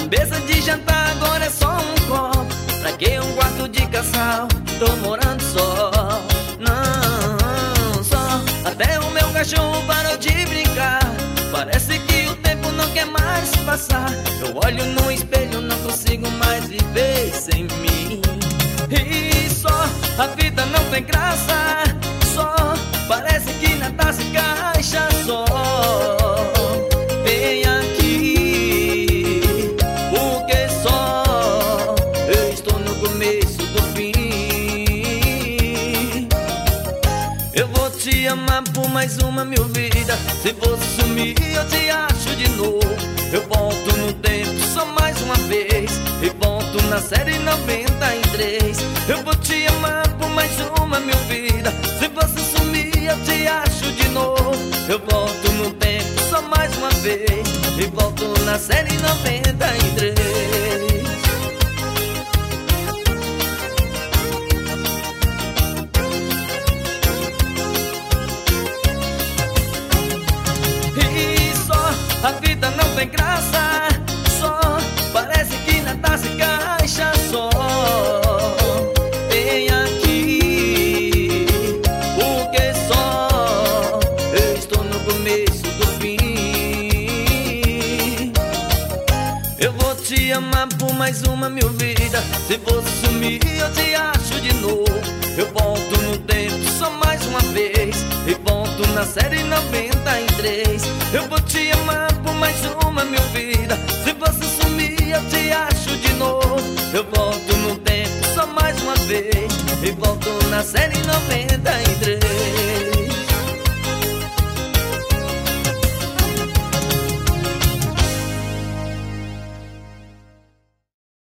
Mesa de jantar agora é só um copo. Pra que um quarto de casal? Tô morando só. Não, só. Até o meu cachorro parou de brincar. Parece que o tempo não quer mais passar. Eu olho no espelho, não consigo mais viver sem mim. E só, a vida não tem graça. Só, parece que nada se encaixa. Só, vem aqui, porque só eu estou no começo do fim. Eu vou te amar por mais uma mil vidas. Se você sumir eu te acho de novo. Eu volto no tempo só mais uma vez e volto na série 93. Eu vou te amar por mais uma mil vidas. Se você sumir eu te acho de novo. Eu volto no tempo só mais uma vez e volto na série 93. A vida não tem graça. Só, parece que nada se encaixa. Só, vem aqui, porque só eu estou no começo do fim. Eu vou te amar por mais uma mil vidas. Se você sumir eu te acho de novo. Eu volto no tempo só mais uma vez e volto na série 93. Eu vou te amar por mais uma mil vidas. Se você sumir eu te acho de novo. Eu volto no tempo só mais uma vez e volto na série 93.